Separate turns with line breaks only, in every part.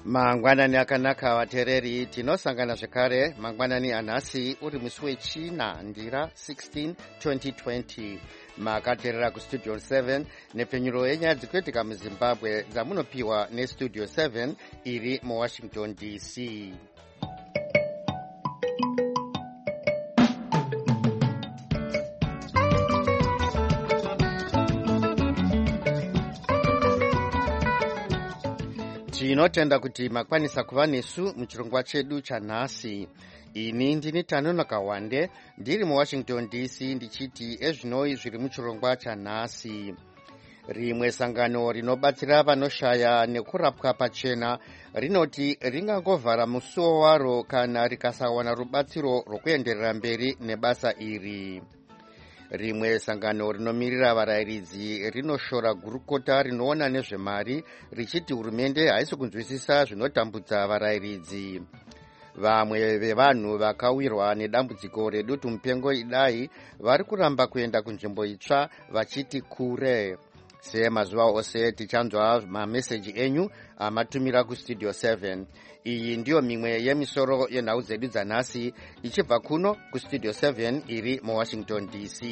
Mangwanani akanaka vateereri, tinosangana zvekare mangwanani anhasi uri musi wechina ndira 16 2020. Makateerera kustudio 7 nepfenyuro yenyaya dzikuitika muzimbabwe dzamunopiwa nestudio 7 iri muwashington dc. Tinotenda kuti makwanisa kuva nesu muchirongwa chedu chanhasi. Ini ndini Tanonoka Wande ndiri muwashington dc ndichiti ezvinoi zviri muchirongwa chanhasi. Rimwe sangano rinobatsira vanoshaya nekurapwa pachena rinoti ringangovhara musuwo waro kana rikasawana rubatsiro rwokuenderera mberi nebasa iri. Rimwe sangano rinomirira varayiridzi rinoshora gurukota rinoona nezvemari richiti hurumende haisi kunzwisisa zvinotambudza varayiridzi. Vamwe vevanhu vakawirwa nedambudziko redutu mupengo idai vari kuramba kuenda kunzvimbo itsva vachiti kure. Semazuva ose tichanzwa mameseji enyu amatumira kustudio 7. Iyi ndiyo mimwe yemisoro yenhau dzedu dzanhasi ichibva kuno kustudio 7 iri muwashington dc.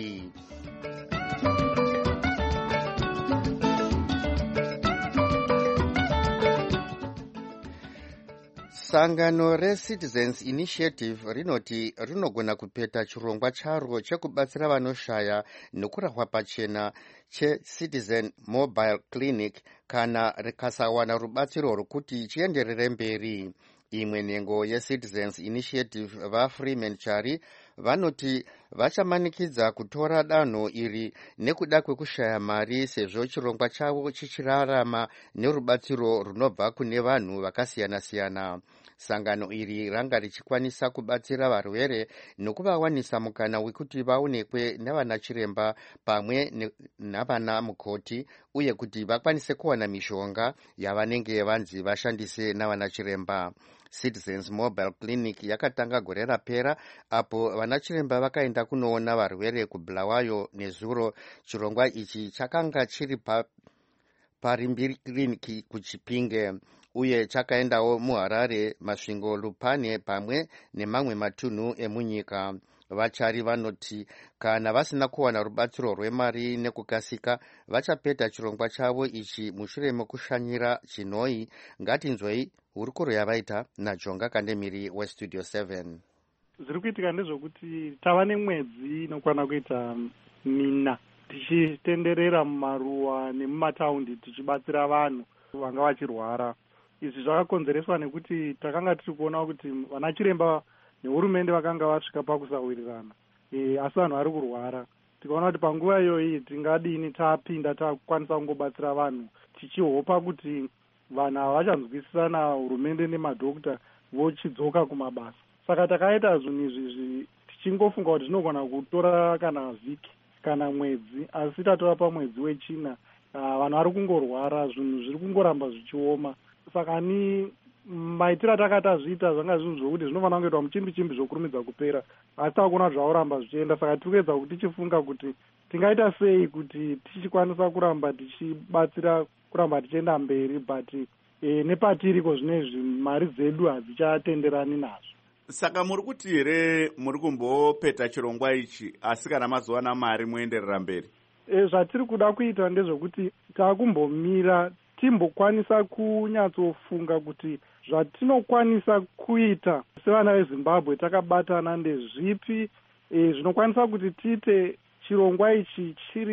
Sangano reCitizens Initiative rinoti rinogona kupeta chirongwa charo chekubatsira vanoshaya nekurapwa pachena cheCitizen Mobile Clinic kana rikasawana rubatsiro rwokuti chienderere mberi. Imwe nhengo yeCitizens Initiative vaFreeman Chari vanoti vachamanikidza kutora danho iri nekuda kwekushaya mari sezvo chirongwa chavo chichirarama nerubatsiro runobva kune vanhu vakasiyana-siyana. Sangano iri ranga richikwanisa kubatsira varwere nokuvawanisa mukana wekuti vaonekwe navana chiremba pamwe navana mukoti uye kuti vakwanise kuwana mishonga yavanenge vanzi vashandise navana chiremba. Citizens Mobile Clinic yakatanga gore rapera apo vana chiremba vakaenda kunoona varwere kuBulawayo nezuro. Chirongwa ichi chakanga chiri paRimbiri Clinic kuChipinge uye chakaendawo muHarare, Masvingo, Lupane pamwe nemamwe matunhu emunyika. Vachari vanoti kana vasina kuwana rubatsiro rwemari nekukasika vachapeta chirongwa chavo ichi mushure mekushanyira chinoi. Ngatinzwei hurukuro yavaita naJonga Kandemiri westudio 7.
Zviri kuitika ndezvokuti tava nemwedzi inokwana kuita mina tichitenderera mumaruwa nemumataundi tichibatsira vanhu vanga vachirwara. Izvi zvakakonzereswa nekuti takanga tiri kuona kuti vana chiremba nehurumende vakanga vasvika pakusawirirana, asi vanhu vari kurwara. Tikaona kuti panguva iyoyi tingadini tapinda takukwanisa kungobatsira vanhu tichihopa kuti vanhu havachanzwisisana hurumende nemadhokota vochidzoka kumabasa. Saka takaita zvinhu izvi tichingofunga kuti zvinogona kutora kana vhiki kana mwedzi, asi tatora pamwedzi wechina. Vanhu vari kungorwara, zvinhu zviri kungoramba zvichioma. Saka ni maitiro atakatazviita zvanga zvinhu zvokuti zvinofanira kungoitwa muchimbi-chimbi zvokurumidza kupera, asi takuona zvauramba zvichienda. Saka tiri kuedza kuti tichifunga kuti tingaita sei kuti tichikwanisa kuramba tichibatsira kuramba tichienda mberi, but nepatiriko zvinezvi mari dzedu hadzichatenderani nazvo.
Saka muri kuti here muri kumbopeta chirongwa ichi asi kana mazowana mari moenderera mberi?
Zvatiri kuda kuita ndezvokuti takumbomira timbokwanisa kunyatsofunga kuti zvatinokwanisa kuita sevana veZimbabwe takabatana ndezvipi zvinokwanisa kuti tiite chirongwa ichi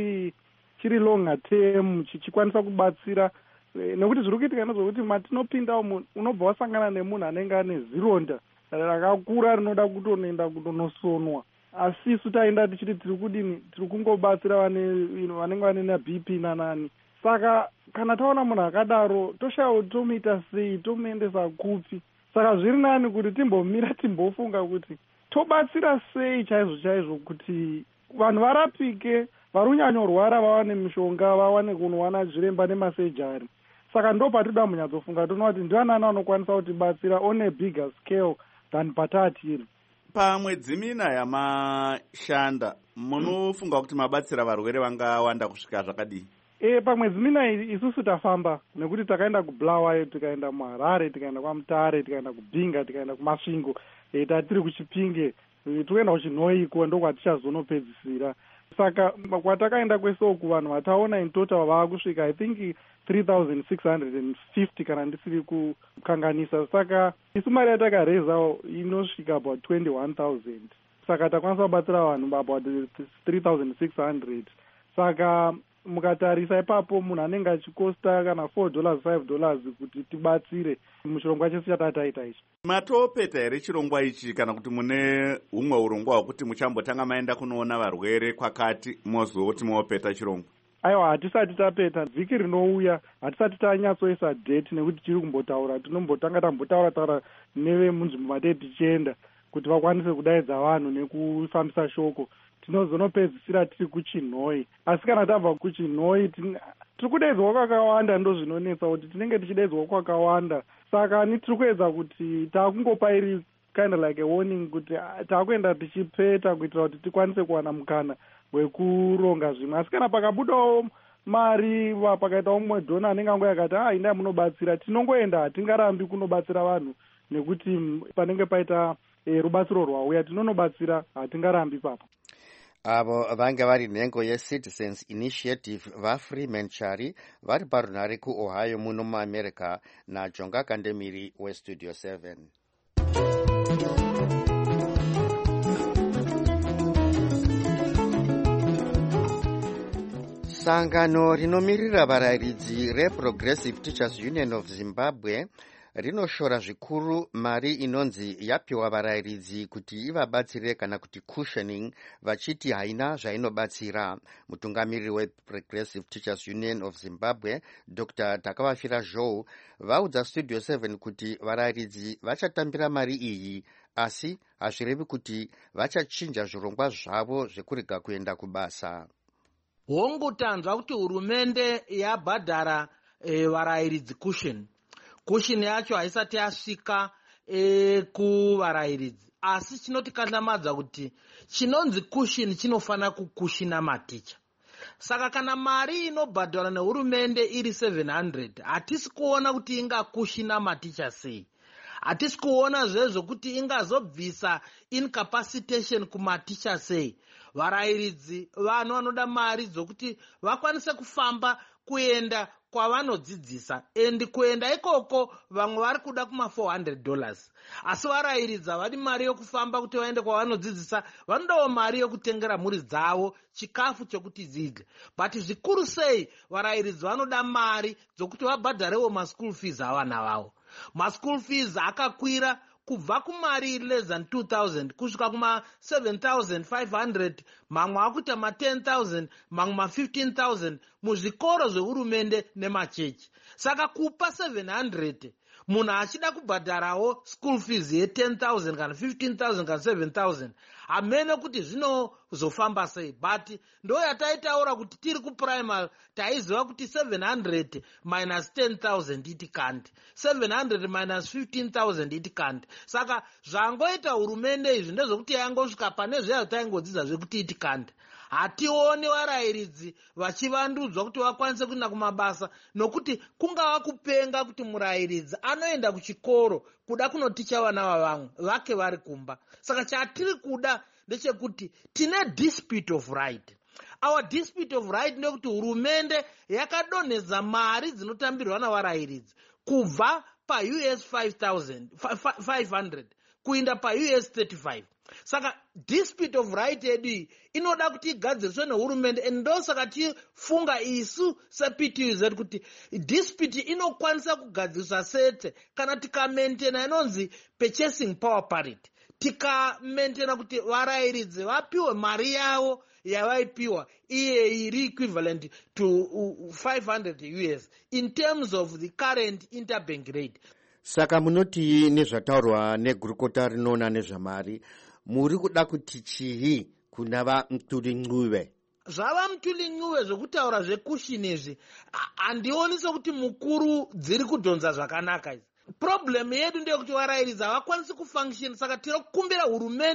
chiri long term chichikwanisa kubatsira. Nekuti zviri kuitika ndezvokuti matinopinda umu unobva wasangana nemunhu anenge ane zironda rakakura rinoda kutonoenda kutonosonwa, asi isu taenda tichiti tiri kudini, tiri kungobatsira vanenge vane naBP nanani. Saka kana taona munhu akadaro toshayiwa kuti tomuita sei, tomuendesa kupi. Saka zviri nani kuti timbomira timbofunga kuti tobatsira sei chaizvo kuti vanhu varapike, vari kunyanyorwara vawane mishonga, vawane kunowana zviremba nemasejari. Saka ndo patinoda munyatsofunga toona kuti ndivanani vanokwanisa kutibatsira on a bigger scale than patatiri.
Pamwedzi mina yamashanda munofunga kuti mabatsira varwere vangawanda kusvika zvakadii?
pamwedzi mina isusu tafamba nekuti takaenda kuBulawayo, tikaenda muHarare, tikaenda kwaMutare, tikaenda kuBhinga, tikaenda kuMasvingo, tatiri kuChipinge, toenda kuChinhoiko ndokwatichazonopedzisira. Saka kwatakaenda kwese uku vanhu vataona in total vaakusvika I think 3,650 kana ndisiri kukanganisa. Saka isu mari yatakareza inosvika about 21,000. Saka takwanisa kubatsira vanhu about 3,600. Saka mukatarisa ipapo munhu anenge achikosta kana $4 $5 kuti tibatsire muchirongwa chesu chatataita ichi.
Matopeta here chirongwa ichi kana kuti mune humwe urongwa hwekuti muchambotanga maenda kunoona varwere kwakati mozoti mopeta chirongwa?
Aiwa, hatisati tapeta. Vhiki rinouya hatisati tanyatsoisa date nekuti tiri kumbotaura, tinombotanga tambotaura nevemunzvimbo matei tichienda kuti vakwanise kudaidza vanhu nekufambisa shoko. Tinozonopedzisira tiri kuChinhoi, asi kana tabva kuChinhoi tiri kudaidzwa kwakawanda, ndo zvinonetsa kuti tinenge tichidaidzwa kwakawanda. Saka ni tiri kuedza kuti takungopa iri kind of like a warning kuti takuenda tichipeta kuitira kuti tikwanise kuwana mukana wekuronga zvimwe. Asi kana pakabudawo mari, pakaitawo mumwe dhona anenge ango yakati indai munobatsira, tinongoenda, hatingarambi kunobatsira vanhu nekuti panenge paita rubatsiro rwauya tinonobatsira, hatingarambi papo.
Avo vanga vari nhengo yeCitizens Initiative vaFreeman Chari vari parunhare kuOhio muno muAmerica naJonga Kandemiri weStudio 7. Sangano rinomirira varayiridzi reProgressive Teachers Union of Zimbabwe rinoshora zvikuru mari inonzi yapiwa varayiridzi kuti ivabatsire kana kuti cushioning, vachiti haina zvainobatsira. Mutungamiriri weProgressive Teachers Union of Zimbabwe Dr. Takavafira Joe vaudza Studio 7 kuti varayiridzi vachatambira mari iyi, asi hazvirevi kuti vachachinja zvirongwa zvavo zvekurega kuenda kubasa.
Hongu tanzwa kuti hurumende yabhadhara varayiridzi kushini yacho haisati yasvika kuvarayiridzi, asi chinotikandlamadza kuti chinonzi kushini chinofana kukushina maticha. Saka kana mari inobhadhara nehurumende iri 700, hatisi kuona kuti ingakushina maticha sei. Hatisi kuona zvezvo kuti ingazobvisa incapacitation kumaticha sei. Varayiridzi vanhu vanoda mari dzokuti vakwanise kufamba kuenda kwavanodzidzisa, endi kuenda ikoko vamwe vari kuda kuma$400. Asi varayiridzi havadi mari yokufamba kuti vaende kwavanodzidzisa, vanodawo mari yokutengera mhuri dzavo chikafu chokuti dzidye. But zvikuru sei varayiridzi vanoda mari dzokuti vabhadharewo maschool fees avana vavo. Maschool fees akakwira kubva kumari less than 2,000 kusvika kuma 7,500, mamwe akuita ma10,000, mamwe ma15,000 muzvikoro zvehurumende nemachechi. Saka kupa 700 munhu achida kubhadharawo school fees ye10,000 kana 15,000 kana 7,000 hamene kuti zvinozofamba sei. But ndo yataitaura kuti tiri kuprimary taiziva kuti 700 minus 10,000 iti kanti, 700 minus 15,000 iti kanti. Saka zvangoita hurumende izvi ndezvokuti yangosvika pane zveya taingodzidza zvekuti iti kanti. Hationi varayiridzi vachivandudzwa kuti vakwanise kuenda kumabasa, nokuti kungava kupenga kuti murayiridzi anoenda kuchikoro kuda kunoticha vana vavamwe vake vari kumba. Saka chatiri kuda ndechekuti tine dispute of right. Our dispute of right ndekuti hurumende yakadonhedza mari dzinotambirwa navarayiridzi kubva paUS 500 kuinda paUS 35. Saka dispute of right yedu inoda kuti igadziriswe nehurumende, ndosaka tifunga isu sePTUZ kuti dispute inokwanisa kugadziriswa sete kana tikamaintaina inonzi purchasing power parity, tikamaintaina kuti varayiridzi vapiwe mari yavo yavaipiwa iye iri equivalent to 500 US in terms of the current interbank rate.
Saka munoti nezvataurwa negurukota rinoona nezvamari, muri kuda kuti chii kuna vaMtulincuve?
Zvava Mtulincuve zvekutaura zvekushini izvi handioni sokuti mukuru dziri kudhonza zvakanaka idzi. Problem yedu ndeyekuti varayiridzi havakwanisi kufunction. Saka tinokumbira hurumende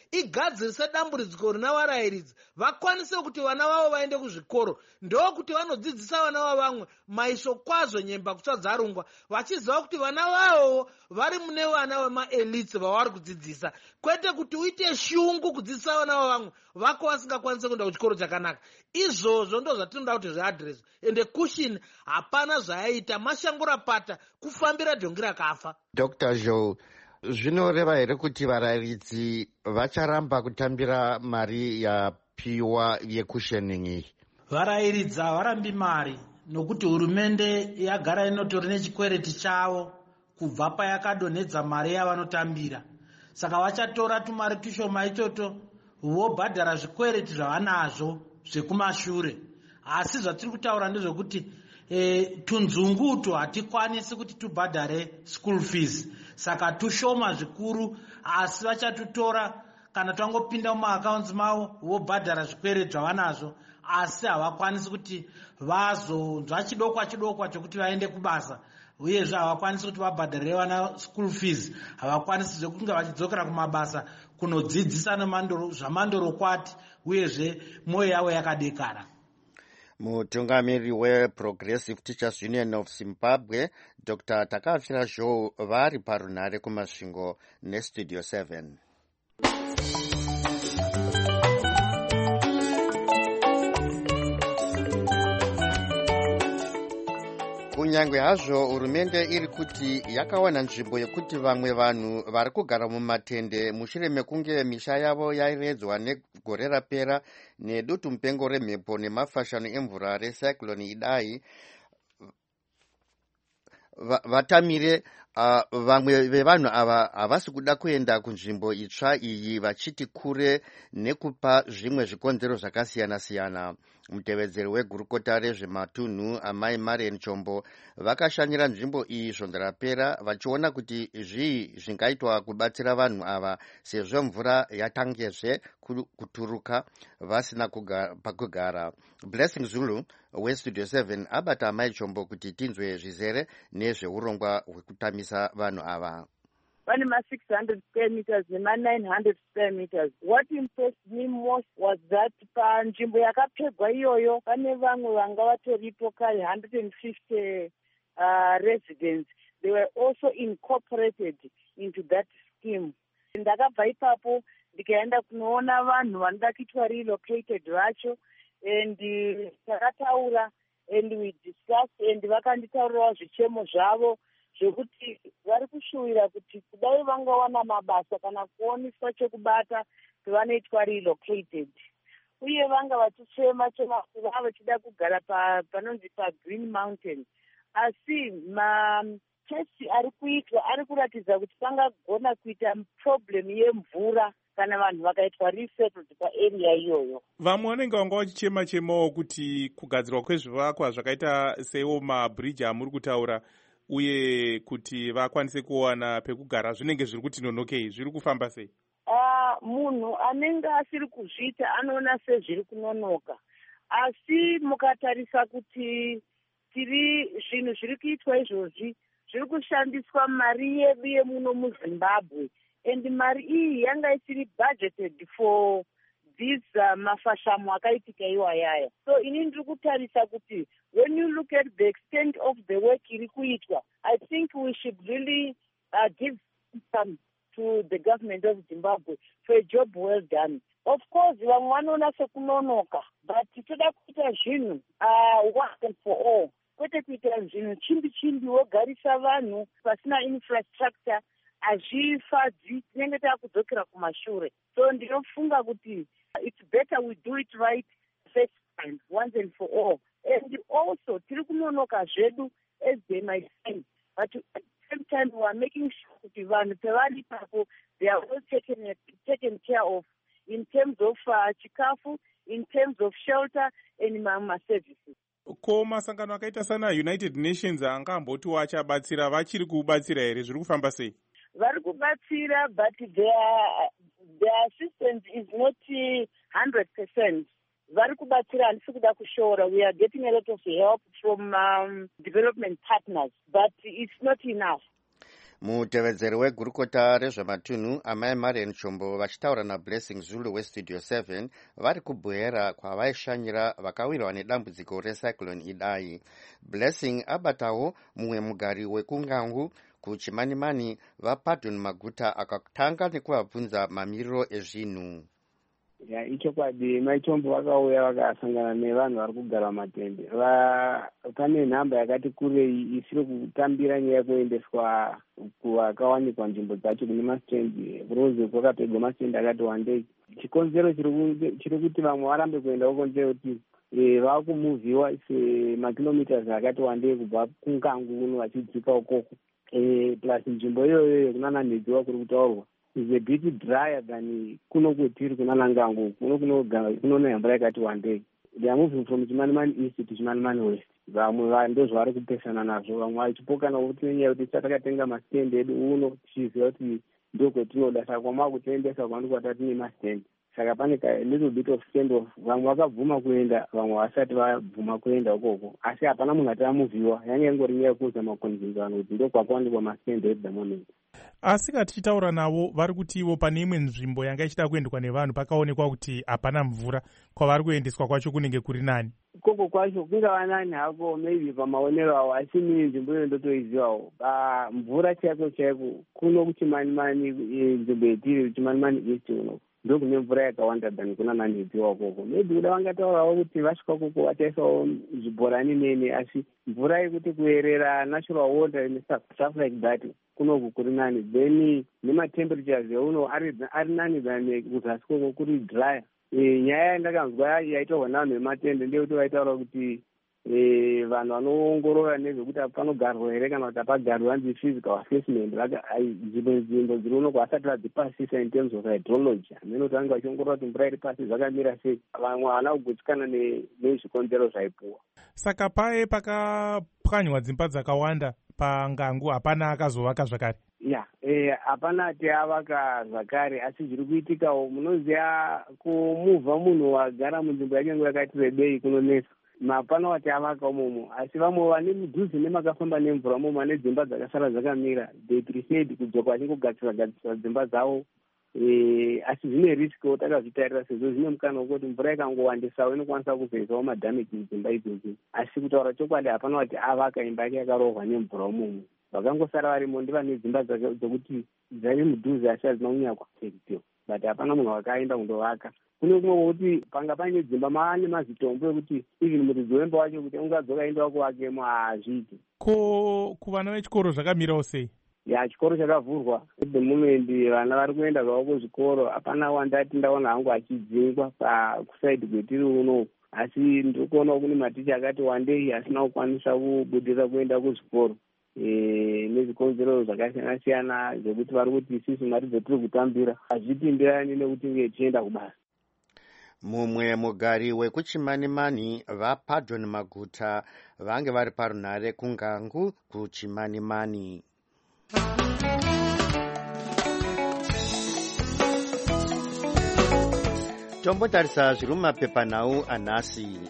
igadzirise dambudziko rina varayiridzi vakwanise kuti vana vavo vaende kuzvikoro, ndokuti vanodzidzisa vana vavamwe maiso kwazvo nyemba kutsvadza rungwa, vachiziva kuti vana vavo vari mune vana vemaelits vavari kudzidzisa, kwete kuti uite shungu kudzidzisa vana vavamwe vako vasingakwanise kuenda kuchikoro chakanaka. Izvozvo ndo zvatinoda kuti zviadreswe, ende cushion hapana zvayaita, mashangura pata kufambira dhongi rakafa.
Dr. Joe, zvinoreva here kuti varayiridzi vacharamba kutambira mari yapiwa yekushening iyi?
Varayiridzi havarambi mari, nokuti hurumende yagara inotori nechikwereti chavo kubva payakadonhedza mari yavanotambira. Saka vachatora tumari tushoma itoto vobhadhara zvikwereti zvavanazvo zvekumashure. Asi zvatiri kutaura ndezvekuti tunzunguto hatikwanisi kuti tubhadhare school fees, saka tushoma zvikuru, asi vachatutora kana twangopinda mumaaccounts mavo vobhadhara zvikwereti zvavanazvo, asi havakwanisi kuti vazonzva chidokwa chokuti vaende kubasa, uyezve havakwanisi kuti vabhadharire vana school fees, havakwanisi zvekunge vachidzokera kumabasa kunodzidzisa zvamandorokwati, uyezve mwoyo yavo yakadekara.
Mutungamiri weProgressive Teachers Union of Zimbabwe, Dr. Takafira Joe, vari parunhare kumasvingo neStudio 7. Kunyange hazvo hurumende iri kuti yakawana nzvimbo yekuti vamwe vanhu vari kugara mumatende mushure mekunge misha yavo yairedzwa negore rapera nedutu mupengo remhepo nemafashano emvura recyclone Idai, vatamire vamwe vevanhu ava havasi kuda kuenda kunzvimbo itsva iyi, vachiti kure nekupa zvimwe zvikonzero zvakasiyana-siyana. Mutevedzeri wegurukota rezvematunhu amai Marian Chombo vakashanyira nzvimbo iyi svondo rapera, vachiona kuti zvii zvingaitwa kubatsira vanhu ava sezvo mvura yatangezve kuturuka vasina pakugara. Blessing Zulu weStudio 7 abata amai Chombo kuti tinzwe zvizere nezveurongwa hwekutamisa vanhu ava.
Pane ma600 square meters nema900 square meters. What impressed me most was that panzvimbo yakapfegwa iyoyo pane vamwe vanga vatoripo kare 150 residents. They were also incorporated into that scheme. Ndakabva ipapo ndikaenda kunoona vanhu vanoda kuitwa relocated vacho, and takataura and we discussed, and vakanditaurirawo zvichemo zvavo zvekuti vari kushuwira kuti kudai vangawana mabasa kana kuoniswa chekubata kwavanoitwa relocated, uye vanga vachichema kuti vava vachida kugara panonzi paGreen Mountain. Asi matesti ari kuitwa ari kuratidza kuti pangagona kuita problem yemvura kana vanhu vakaitwa resettled paarea iyoyo.
Vamwe vanenge vanga vachichema-chemawo kuti kugadzirwa kwezvivakwa zvakaita seiwo mabridge amuri kutaura, uye kuti vakwanise kuwana pekugara, zvinenge zviri kuti nonokei, zviri kufamba sei?
Munhu anenge asiri kuzviita anoona sezviri kunonoka, asi mukatarisa kuti zvinhu zviri kuitwa izvozvi zviri kushandiswa mari yedu yemuno muZimbabwe, and mari iyi yanga isiri budgeted for this mafashamo akaitika iwayaya. So ini ndiri kutarisa kuti when you look at the extent of the work iri kuitwa, I think we should really give some to the government of Zimbabwe for a job well done. Of course, vamwe vanoona sekunonoka, but toda kuita zvinhu once and for all. Kwete kuita zvinhu chimbi-chimbi wogarisa vanhu pasina infrastructure, hazvifadzi, tinenge takudzokera kumashure. So ndinofunga kuti it's better we do it right first time, once and for all. And also, tiri kunonoka zvedu as they might say, but at the same time we are making sure kuti vanhu pevari papo they are well taken care of in terms of chikafu, in terms of shelter and mama services.
Ko masangano akaita sana United Nations angambotiwo achabatsira, vachiri kubatsira here, zviri kufamba sei?
Vari kubatsira, but their assistance is not 100%. Vari kubatsira, handisi kuda kushora. We are getting a lot of help from development partners, but it's not enough.
mutevedzeri wegurukota rezvematunhu amai marian chombo vachitaura nablessing zulu westudio 7 vari kubwera kwavaishanyira vakawirwa nedambudziko recyclone idai. Blessing abatawo mumwe mugari wekungangu kuchimanimani vaPardon Maguta akatanga nekuvabvunza mamiriro ezvinhu.
Ichokwadi maichombo vakauya vakasangana nevanhu vari kugara matende. Pane nhamba yakati kurei isiri kutambira nyaya yekuendeswa kuvakawanikwa nzvimbo dzacho kune masitendi kurozi kwakapegwa masitendi akati wandei. Chikonzero chiri kuti vamwe varambe kuenda uko ndechekuti vakumuvhiwa semakilomitas akati wandei kubva kungangu kuno vachidzika ukoko. Plus nzvimbo iyoyo kunana nhedziwa kuri kutaurwa is a bit drier than kuno kwetiri kunana ngangu kunoona mvura yakati wandei. They are moving from Chimanimani East to Chimanimani West. Vamwe ndozvavari kupesana nazvo, vamwe vachipokana kuti nenyaya yekuti takatenga masitendi edu uno tichiziva kuti ndokwetinoda, saka kwamava kutiendesa kwandikwa tine masitendi. Saka pane a little bit of standoff. Vamwe vakabvuma kuenda, vamwe vasati vabvuma kuenda ukoko, asi hapana munhu ati amuvhiwa. Yanga ingori nyaya yekuudza makonzvinzo vanhu kuti ndokwakawanikwa masitendi at the moment.
Asi tichitaura navo vari kuti ivo pane imwe nzvimbo yanga ichida kuendwa nevanhu pakaonekwa kuti hapana mvura, kwavari kuendeswa kwacho kunenge kuri nani?
Koko kwacho kungava nani hako, maybe pamaonero avo, asi mini nzvimbo iyo ndotoizivawo. Mvura chaiko chaiko kuno kuchimanimani, nzvimbo yetiri Chimanimani East uno ndokune mvura yakawanda than kuna nanhedziwa koko. Maybe kuda vangataurawo kuti vasvika koko vataisawo zvibhorani nene, asi mvura yekuti kuerera natural water and stuff like that kunoku kuri nani. Then nematemperatures euno ari nani than kuzasi koko kuri dry. Nyaya yandakanzwa yaitaurwa navanhu vematende ndeyekuti vaitaura kuti vanhu vanoongorora nezvekuti panogarwa here kana kuti hapagarwa hanzi physical assessment, nzvimbo dziri unoko vasati vadzipasisa in terms of hydrology. Hamene kuti vange vachiongorora kuti mvura iri pasi zvakamira sei. Vamwe havana kugutsikana nezvikonzero zvaipuwa.
Saka paye pakapwanywa dzimba dzakawanda pangangu hapana akazovaka zvakare?
Hapana ati avaka zvakare, asi zviri kuitikawo. Munoziva kumuvha munhu wagara munzvimbo yake nguva yakati rebei kunonesa. Hapana wati avaka umomo, asi vamwe vane mudhuze nemakafamba nemvura umomo ane dzimba dzakasara dzakamira, they preferred kudzoka vachingogadzira dzimba dzavo. Asi zvine riskiwo takazvitarira sezvo zvine mukana wekuti mvura ikangowandisawo inokwanisa kuzoisawo madhameji mudzimba idzodzo. Asi kutaura chokwadi hapana wati avaka imba yake yakarohwa nemvura umomo. Vakangosara varimo ndivane dzimba dzokuti dzari mudhuze asi hadzina kunyanya kuafektiwa, but hapana munhu wakaenda kundovaka. Kune kumwe kuti panga paine dzimba maane mazitombo ekuti even muridzi wemba wacho kuti ungadzoka aenda kuvakemo hazviiti.
Ko kuvana vechikoro zvakamirawo sei?
Chikoro chakavhurwa at the moment, vana vari kuenda zvavo kuzvikoro. Hapana wandati ndaona hangu achidzingwa kusaidi kwetiri uno, asi ndikuonawo kune maticha akati wandei asina kukwanisa kubudira kuenda kuzvikoro nezvikonzero zvakasiyana siyana zvekuti vari kuti isusu mari dzetiri kutambira hazvipindirani nekuti nge tichienda kubasa.
Mumwe mugari wekuchimanimani vaPardon Maguta vange vari parunhare kungangu kuchimanimani. Tombotarisa zviri mumapepanhau anhasi.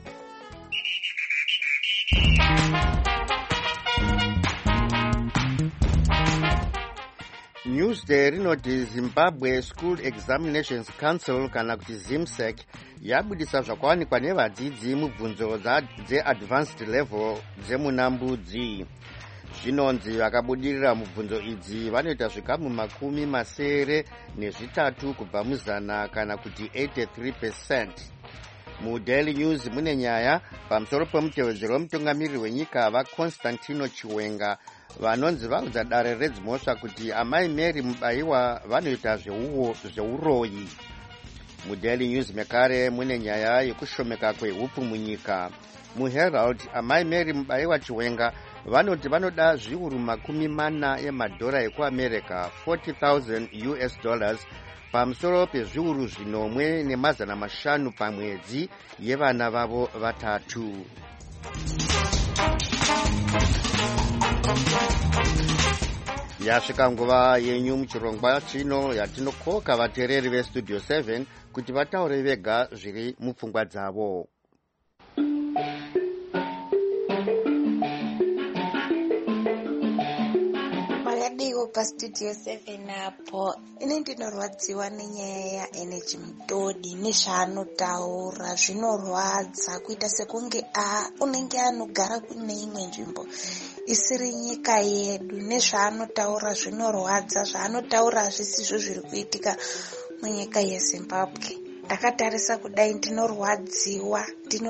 Newsday rinoti Zimbabwe School Examinations Council kana kuti ZIMSEC yabudisa zvakawanikwa nevadzidzi mubvunzo dzeadvanced level dzemunambudzi. Zvinonzi vakabudirira mubvunzo idzi vanoita zvikamu 93 kubva muzana kana kuti 83%. MuDaily News mune nyaya pamusoro pemutevedzero wemutungamiriri wenyika vaConstantino Chiwenga vanonzi vaudza dare redzimhosva kuti amai Mary Mubaiwa vanoita zveuroyi. MuDaily News mekare mune nyaya yekushomeka kwehupu munyika. MuHerald amai Mary Mubaiwa Chiwenga vanoti vanoda zviuru 40 yemadhora ekuAmerica, $40,000 pamusoro pezviuru 1,500 pamwedzi yevana vavo vatatu. Yasvika nguva yenyu muchirongwa chino yatinokoka vateereri veStudio 7 kuti vataure vega zviri mupfungwa dzavo.
apo pastudio 7 apo ini ndinorwadziwa nenyaya yaenergy Mudodi nezvaanotaura zvinorwadza kuita sekunge unenge anogara kune imwe nzvimbo isiri nyika yedu. Nezvaanotaura zvinorwadza, zvaanotaura hazvisizvo zviri kuitika munyika yeZimbabwe. Ndakatarisa kudai ndinorwadziwa.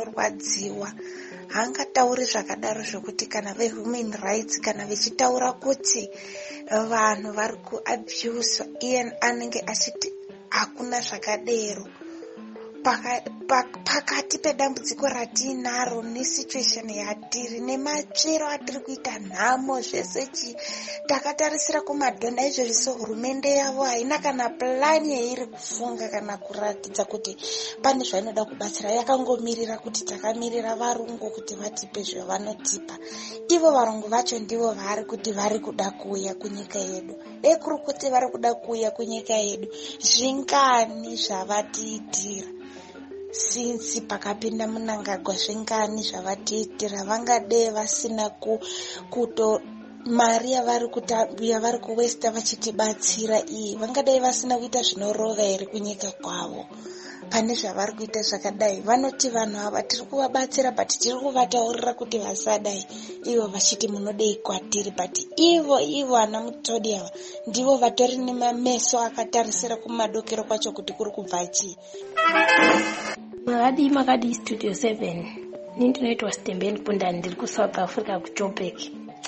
Haangatauri zvakadaro zvokuti kana vehuman rights kana vechitaura kuti vanhu vari kuabhuswa, iye anenge achiti hakuna zvakadero. Pakati pedambudziko ratinaro nesituation yatiri nematsvero atiri kuita nhamo zvese takatarisira kumadhonda izvo zviso hurumende yavo haina kana plani yairi kufunga kana kuratidza kuti pane zvainoda kubatsira. Yakangomirira kuti takamirira varungu kuti vatipe zvavanotipa. Ivo varungu vacho ndivo vari kuti vari kuda kuuya kunyika yedu. Kuri kuti vari kuda kuuya kunyika yedu, zvingani zvavatiitira since pakapinda Mnangagwa? Zvingani zvavatiitira? Vangadei vasina kuto mari yavari kuwesta vachitibatsira iyi? Vangadei vasina kuita zvinorova here kunyika kwavo? Pane zvavari kuita zvakadai. Vanoti vanhu ava tiri kuvabatsira but tiri kuvataurira kuti vasadai, ivo vachiti munodei kwatiri. But ivo ana Mudodi ava ndivo vatori nemameso akatarisira kumadokero kwacho kuti kuri kubva chii.
Makadi studio 7 ini ndinoitwa Stembeni Pundani, ndiri kuSouth Africa kuJoburg.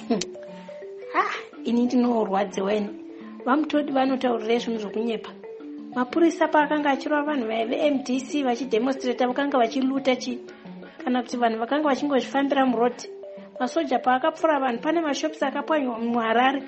Ini ndinorwadziwa ini. VaMudodi vanotaurira zvinhu zvokunyepa. Mapurisa paakanga achirova vanhu veMDC vachidemonstrata vakanga vachiluta kana kuti vanhu vakanga vachingozvifambira murodhi. Masoja paakapfura vanhu, pane mashops akapwanywa muHarare.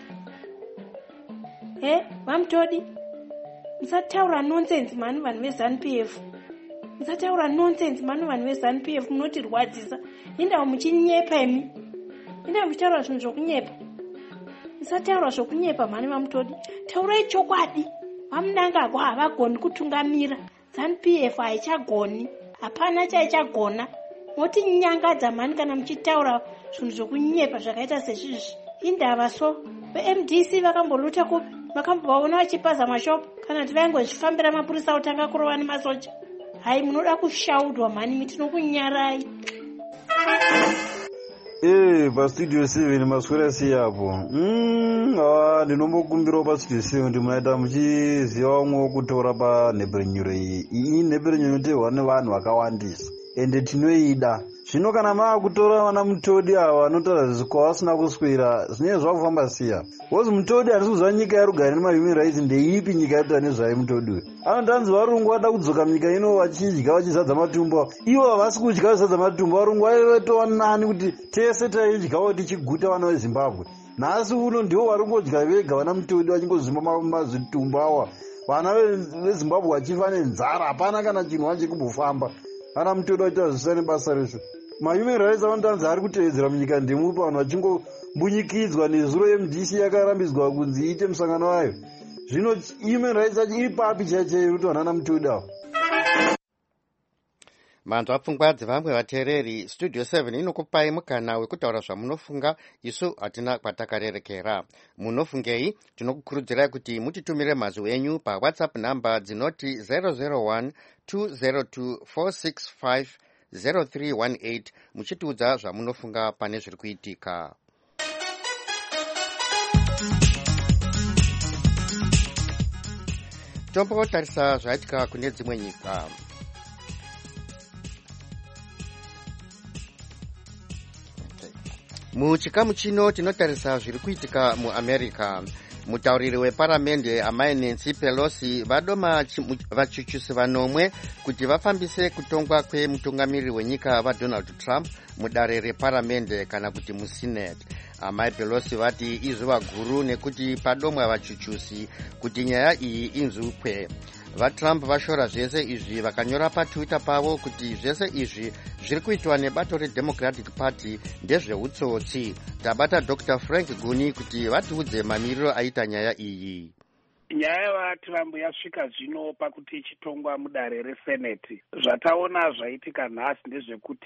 VaMudodi musataura nonsense mani vanhu veZANU-PF. Musataura nonsense mani vanhu veZANU-PF, munotirwadzisa. Indawo muchinyepa imi. Indawo muchitaura zvinhu zvokunyepa. Musataura zvokunyepa mani vaMudodi. Taurai chokwadi. VaMnangagwa havagoni kutungamira. ZANU-PF haichagoni. Hapana chaichagona. Moti nyangadza mani kana muchitaura zvinhu zvokunyepa zvakaita sezvizvi. Indava so. VeMDC vakamboluta kupi? Vakambovaona vachipaza mashopu kana kuti vaingozvifambira mapurisa otanga kurova nemasoja. Hai, munoda kushaudwa mani, mitinokunyarai.
Pastudio 7 maswera siyapo. Ndinombokumbirawo pastudio 7 kuti munoita muchizivawo kutora panhepfenyuro iyi. Iyi nhepfenyuro inoteerwa nevanhu vakawandisa ende tinoida. Zvino kana maakutora vana Mudodi ava vanotaura kwavasina kuswera, zvinenge zvakufamba siya. Wozi Mudodi handisi kuziva nyika yarugare nemahuman rights ndeipi nyika yatoita nezvayo Mudodi uyu. Anotanzi varungu vada kudzoka munyika ino vachidya vachizadza matumbu. Ivo havasi kudya vachizadza matumbu. Varungu vaivetova nani kuti tese taidyawo tichiguta vana veZimbabwe. Nhasi uno ndivo vari kungodya vega vana Mudodi vachingozvimba mazvitumbu awa. Vana veZimbabwe vachifa nenzara, hapana kana chinhu vachi kumbofamba. Vana Mudodi vachiita zvisina nebasa resvo. Mahuman rights anotanzi ari kutevedzera munyika ndemupa, vanhu vachingombunyikidzwa nezuro yeMDC yakarambidzwa kunzi iite musangano wayo. Zvino human rights yacho iri papi chaichaiyo kuti vanana Mudodi ava?
Manzwa pfungwa dzevamwe vateereri. Studio 7 inokupai mukana wekutaura zvamunofunga, isu hatina kwatakarerekera. Munofungei? Tinokukurudzirai kuti mutitumire mazwi enyu paWhatsApp namba dzinoti 001 202 465 0318 muchitiudza zvamunofunga pane zviri kuitika. Tombotarisa zvaitika kune dzimwe nyika. Muchikamu chino tinotarisa zviri kuitika muAmerica. Mutauriri weparamende amai Nancy Pelosi vadoma vachuchusi vanomwe kuti vafambise kutongwa kwemutungamiriri wenyika vaDonald Trump mudare reparamende kana kuti muSenate. Amai Pelosi vati izuva guru nekuti padomwa vachuchusi kuti nyaya iyi inzukwe. VaTrump vashora zvese izvi vakanyora paTwitter pavo kuti zvese izvi zviri kuitwa nebato reDemocratic Party ndezveutsotsi. Tabata Dr. Frank Guni kuti vatiudze mamiriro aita nyaya iyi.
Nyaya yavaTrump yasvika zvino pakuti ichitongwa mudare reSenate. Zvataona zvaitika nhasi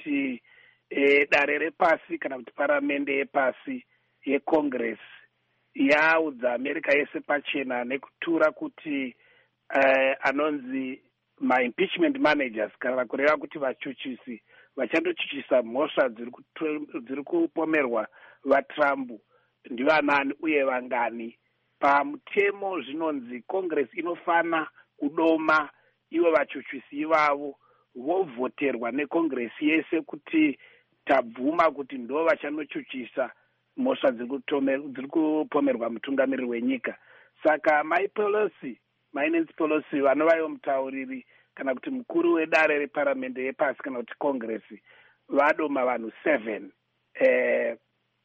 ndezvekuti dare repasi kana kuti paramende yepasi yeCongress yaudza america yese pachena nekutura kuti anonzi maimpeachment managers kana kureva kuti vachuchisi vachandochuchisa mhosva dziri kupomerwa vatrump ndivanani uye vangani. Pamutemo zvinonzi congress inofana kudoma ivo vachuchisi ivavo vovhoterwa necongress yese kuti tabvuma kuti ndo vachandochuchisa mhosva dziri kupomerwa mutungamiriri wenyika. Saka Nancy Pelosi vanovaiwo mutauriri kana kuti mukuru wedare reparamende yepasi kana kuti congress vadoma vanhu 7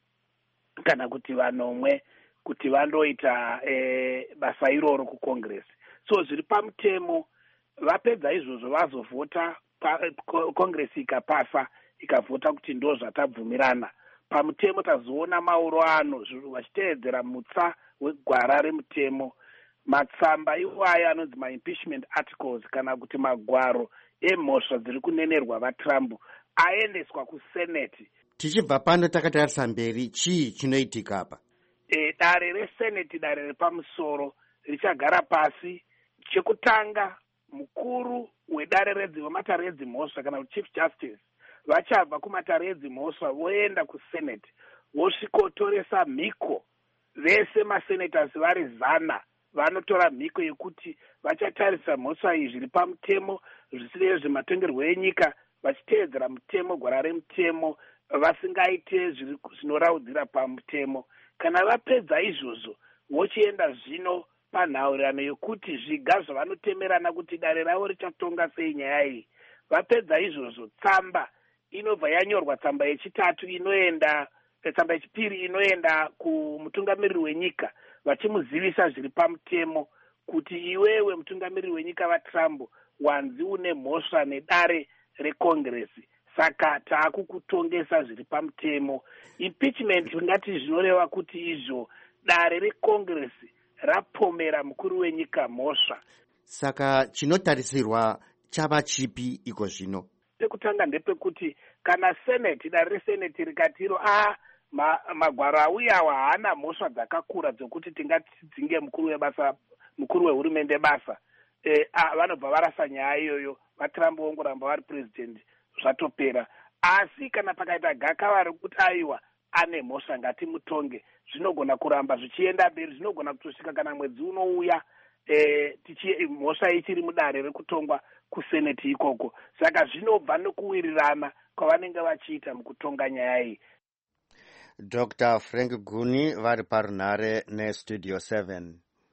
kana kuti vanomwe kuti vandoita basa iroro kucongress. So zviri pamutemo vapedza izvozvo vazovhota congress ikapasa ikavhota kuti ndo zvatabvumirana. Pamutemo tazoona mauro ano vachiteedzera mutsa wegwara remutemo. Matsamba iwayo anonzi maimpeachment articles kana kuti magwaro emhosva dziri kunenerwa vatrump aendeswa kuseneti.
Tichibva pano takatarisa mberi, chii chinoitika apa?
Dare reseneti, dare repamusoro richagara pasi. Chekutanga mukuru wedare wematare edzimhosva kana kuti chief justice vachabva kumatare edzimhosva voenda kuseneti vosvikotoresa mhiko. Vese masenators vari 100 vanotora mhiko yekuti vachatarisa mhosva iyi zviri pamutemo zvisiri zvematongerwo enyika vachiteedzera mutemo, gwara remutemo, vasingaite zvinoraudzira pamutemo. Kana vapedza izvozvo vochienda zvino panhaurirano yokuti zviga zvavanotemerana kuti dare ravo richatonga sei nyaya iyi. Vapedza izvozvo tsamba inobva yanyorwa, tsamba yechitatu inoenda, tsamba yechipiri inoenda kumutungamiriri wenyika vachimuzivisa zviri pamutemo kuti iwewe mutungamiriri wenyika vatrump wanzi une mhosva nedare recongress, saka taakukutongesa zviri pamutemo. Impeachment ngati zvinoreva kuti izvo dare recongress rapomera mukuru wenyika mhosva.
Saka chinotarisirwa chava chipi iko zvino?
Pekutanga ndepekuti kana seneti, dare reseneti rikatiro magwaro auyawa haana mhosva dzakakura dzokuti tingatidzinge mukuru wehurumende basa, vanobva varasa nyaya iyoyo, vatrump vongoramba vari president, zvatopera. Asi kana pakaita gakava rekuti aiwa ane mhosva ngatimutonge, zvinogona kuramba zvichienda mberi, zvinogona kutosvika kana mwedzi unouya mhosva ichiri mudare rekutongwa kuseneti ikoko. Saka zvinobva nokuwirirana kwavanenge vachiita mukutonga nyaya iyi.
Dr. Frank Guni vari parunhare nestudio 7.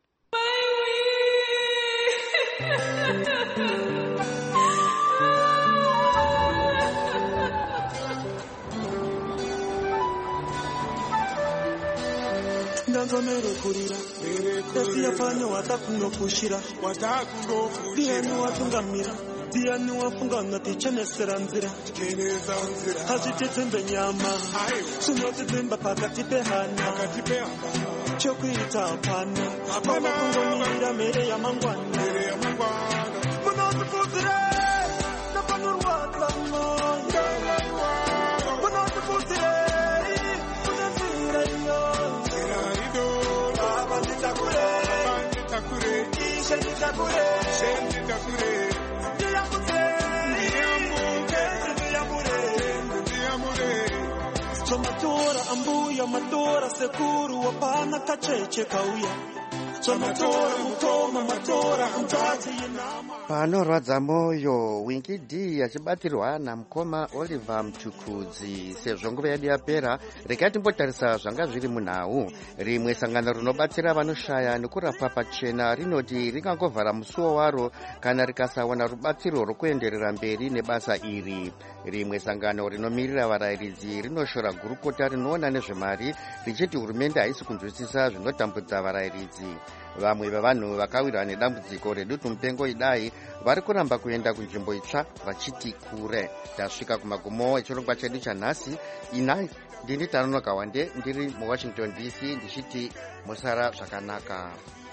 ndanzomerekurira tasiyapfanya watakunofushira ndiani watungamira ndiani wafungana tichenesera nzira hazvititsembe nyama zvinotidzimba pakati pehana chokuita hapana kana kungomirira mhere yamangwana munotipfudzire napanorwadza mwoyo munotipfudzire kune nzira iyo baba nditakure ishe nditakure Tomatora ambuya matora sekuru wapana kacheche kauya. Tomatora mukoma matora mtati inama.
Panorwadza moyo Winky D achibatirwa namukoma Oliver Mtukudzi. Sezvo nguva yedu yapera, rekai timbotarisa zvanga zviri munhau. Rimwe sangano rinobatsira vanoshaya nekurapwa pachena rinoti ringangovhara musuwo waro kana rikasawana rubatsiro rwokuenderera mberi nebasa iri. Rimwe sangano rinomirira varayiridzi rinoshora gurukota rinoona nezvemari richiti hurumende haisi kunzwisisa zvinotambudza varayiridzi. Vamwe vevanhu vakawirwa nedambudziko redutu mupengo idai vari kuramba kuenda kunzvimbo itsva vachiti kure. Tasvika kumagumo echirongwa chedu chanhasi. Inai ndini Tanonoka Wande ndiri muWashington DC ndichiti musara zvakanaka.